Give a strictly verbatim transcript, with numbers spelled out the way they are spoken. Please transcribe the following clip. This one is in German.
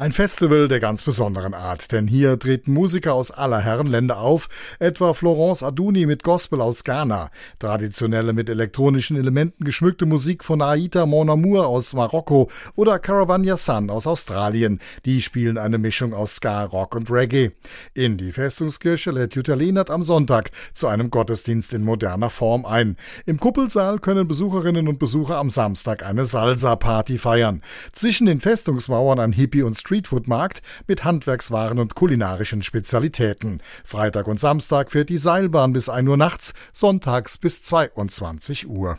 Ein Festival der ganz besonderen Art, denn hier treten Musiker aus aller Herren Länder auf, etwa Florence Adouni mit Gospel aus Ghana, traditionelle mit elektronischen Elementen geschmückte Musik von Aïta Mon Amour aus Marokko oder Caravagna Sun aus Australien. Die spielen eine Mischung aus Ska, Rock und Reggae. In die Festungskirche lädt Jutta Lehnert am Sonntag zu einem Gottesdienst in moderner Form ein. Im Kuppelsaal können Besucherinnen und Besucher am Samstag eine Salsa-Party feiern. Zwischen den Festungsmauern ein Hippie- und Streetfood-Markt mit Handwerkswaren und kulinarischen Spezialitäten. Freitag und Samstag fährt die Seilbahn bis ein Uhr nachts, sonntags bis zweiundzwanzig Uhr.